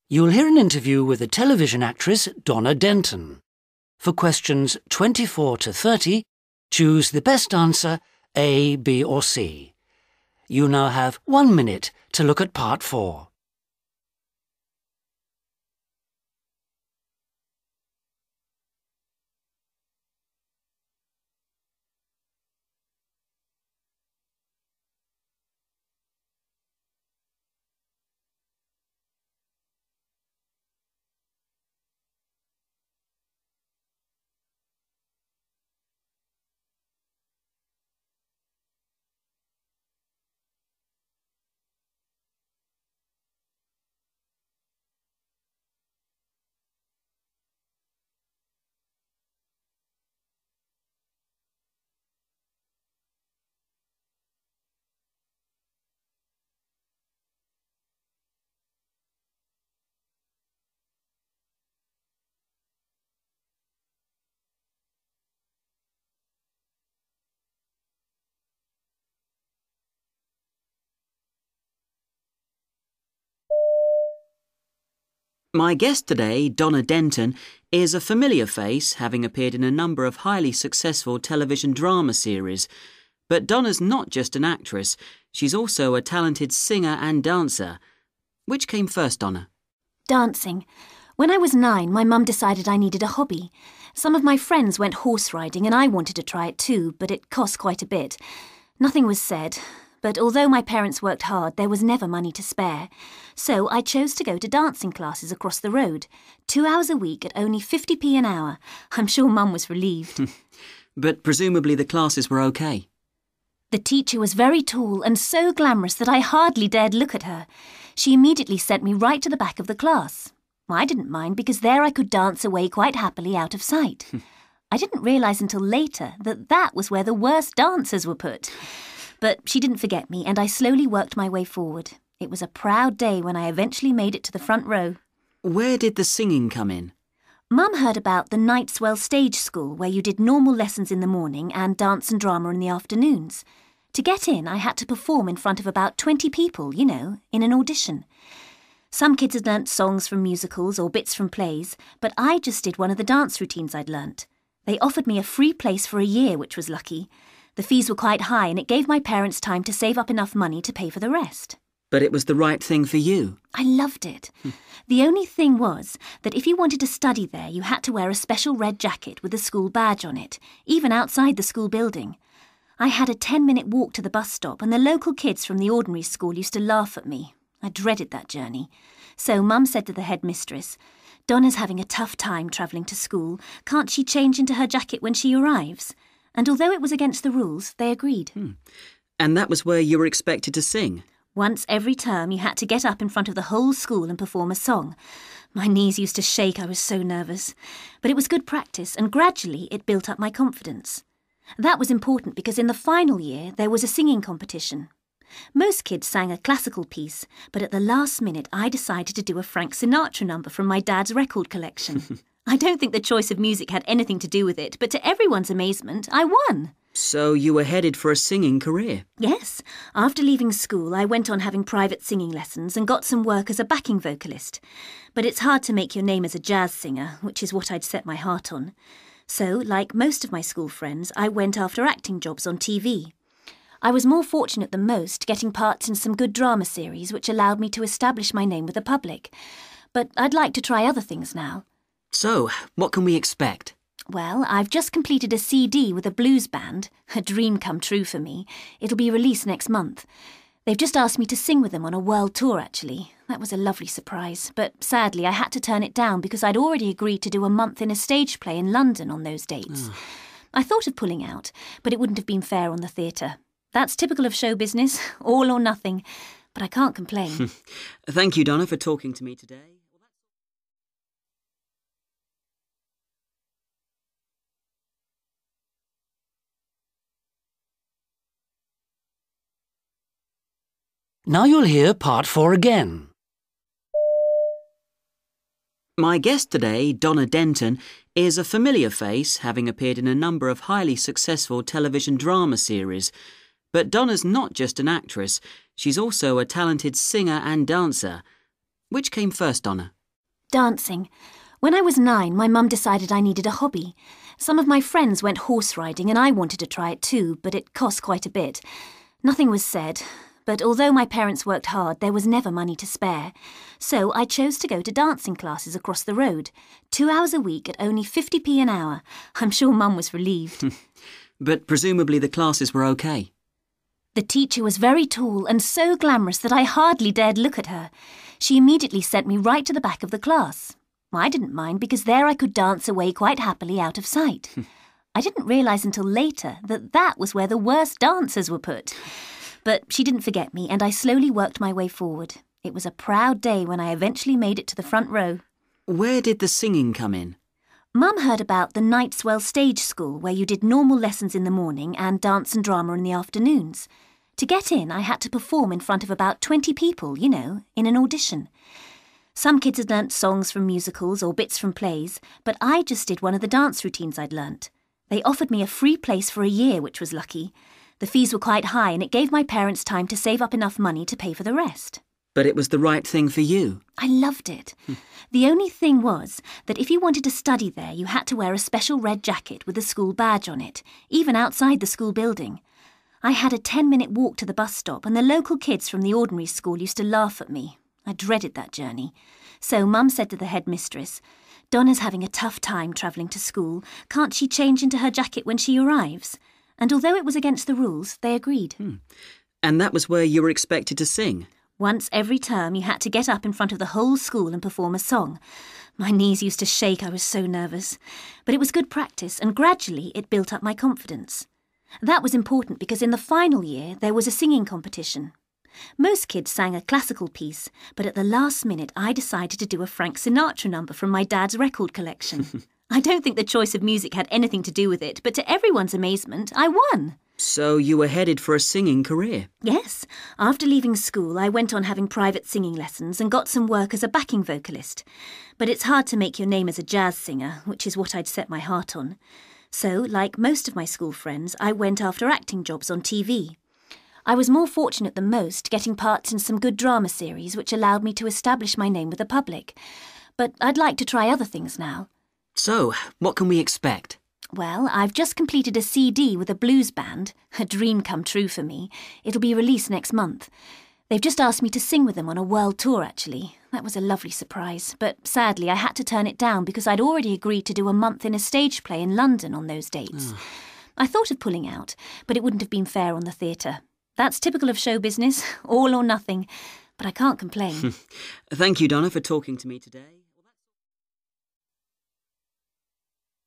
You'll hear an interview with the television actress Donna Denton. For questions 24 to 30, choose the best answer, A, B or C. You now have 1 minute to look at part 4. My guest today, Donna Denton, is a familiar face, having appeared in a number of highly successful television drama series. But Donna's not just an actress, she's also a talented singer and dancer. Which came first, Donna? Dancing. When I was 9, my mum decided I needed a hobby. Some of my friends went horse riding and I wanted to try it too, but it cost quite a bit. Nothing was said, but although my parents worked hard, there was never money to spare. So I chose to go to dancing classes across the road, 2 hours a week at only 50p an hour. I'm sure Mum was relieved. But presumably the classes were okay. The teacher was very tall and so glamorous that I hardly dared look at her. She immediately sent me right to the back of the class. I didn't mind because there I could dance away quite happily out of sight. I didn't realise until later that that was where the worst dancers were put. But she didn't forget me and I slowly worked my way forward. It was a proud day when I eventually made it to the front row. Where did the singing come in? Mum heard about the Knightswell Stage School where you did normal lessons in the morning and dance and drama in the afternoons. To get in, I had to perform in front of about 20 people, in an audition. Some kids had learnt songs from musicals or bits from plays, but I just did one of the dance routines I'd learnt. They offered me a free place for a year, which was lucky. The fees were quite high and it gave my parents time to save up enough money to pay for the rest. But it was the right thing for you. I loved it. The only thing was that if you wanted to study there, you had to wear a special red jacket with a school badge on it, even outside the school building. I had a 10-minute walk to the bus stop and the local kids from the ordinary school used to laugh at me. I dreaded that journey. So Mum said to the headmistress, "Donna's having a tough time travelling to school. Can't she change into her jacket when she arrives?" And although it was against the rules, they agreed. And that was where you were expected to sing? Once every term, you had to get up in front of the whole school and perform a song. My knees used to shake, I was so nervous. But it was good practice, and gradually it built up my confidence. That was important because in the final year, there was a singing competition. Most kids sang a classical piece, but at the last minute, I decided to do a Frank Sinatra number from my dad's record collection. I don't think the choice of music had anything to do with it, but to everyone's amazement, I won. So you were headed for a singing career? Yes. After leaving school, I went on having private singing lessons and got some work as a backing vocalist. But it's hard to make your name as a jazz singer, which is what I'd set my heart on. So, like most of my school friends, I went after acting jobs on TV. I was more fortunate than most, getting parts in some good drama series, which allowed me to establish my name with the public. But I'd like to try other things now. So, what can we expect? Well, I've just completed a CD with a blues band, a dream come true for me. It'll be released next month. They've just asked me to sing with them on a world tour, actually. That was a lovely surprise, but sadly I had to turn it down because I'd already agreed to do a month in a stage play in London on those dates. I thought of pulling out, but it wouldn't have been fair on the theatre. That's typical of show business, all or nothing, but I can't complain. Thank you, Donna, for talking to me today. Now you'll hear part 4 again. My guest today, Donna Denton, is a familiar face, having appeared in a number of highly successful television drama series. But Donna's not just an actress, she's also a talented singer and dancer. Which came first, Donna? Dancing. When I was 9, my mum decided I needed a hobby. Some of my friends went horse riding and I wanted to try it too, but it cost quite a bit. Nothing was said, but although my parents worked hard, there was never money to spare. So I chose to go to dancing classes across the road, 2 hours a week at only 50p an hour. I'm sure Mum was relieved. But presumably the classes were okay. The teacher was very tall and so glamorous that I hardly dared look at her. She immediately sent me right to the back of the class. I didn't mind because there I could dance away quite happily out of sight. I didn't realise until later that that was where the worst dancers were put. But she didn't forget me and I slowly worked my way forward. It was a proud day when I eventually made it to the front row. Where did the singing come in? Mum heard about the Knightswell Stage School where you did normal lessons in the morning and dance and drama in the afternoons. To get in, I had to perform in front of about 20 people, in an audition. Some kids had learnt songs from musicals or bits from plays, but I just did one of the dance routines I'd learnt. They offered me a free place for a year, which was lucky. The fees were quite high and it gave my parents time to save up enough money to pay for the rest. But it was the right thing for you. I loved it. The only thing was that if you wanted to study there, you had to wear a special red jacket with a school badge on it, even outside the school building. I had a 10-minute walk to the bus stop and the local kids from the ordinary school used to laugh at me. I dreaded that journey. So Mum said to the headmistress, "Donna's having a tough time travelling to school. Can't she change into her jacket when she arrives?" And although it was against the rules, they agreed. And that was where you were expected to sing? Once every term, you had to get up in front of the whole school and perform a song. My knees used to shake, I was so nervous. But it was good practice, and gradually it built up my confidence. That was important because in the final year, there was a singing competition. Most kids sang a classical piece, but at the last minute I decided to do a Frank Sinatra number from my dad's record collection. I don't think the choice of music had anything to do with it, but to everyone's amazement, I won. So you were headed for a singing career? Yes. After leaving school, I went on having private singing lessons and got some work as a backing vocalist. But it's hard to make your name as a jazz singer, which is what I'd set my heart on. So, like most of my school friends, I went after acting jobs on TV. I was more fortunate than most, getting parts in some good drama series which allowed me to establish my name with the public. But I'd like to try other things now. So, what can we expect? Well, I've just completed a CD with a blues band, a dream come true for me. It'll be released next month. They've just asked me to sing with them on a world tour, actually. That was a lovely surprise, but sadly I had to turn it down because I'd already agreed to do a month in a stage play in London on those dates. I thought of pulling out, but it wouldn't have been fair on the theatre. That's typical of show business, all or nothing. But I can't complain. Thank you, Donna, for talking to me today.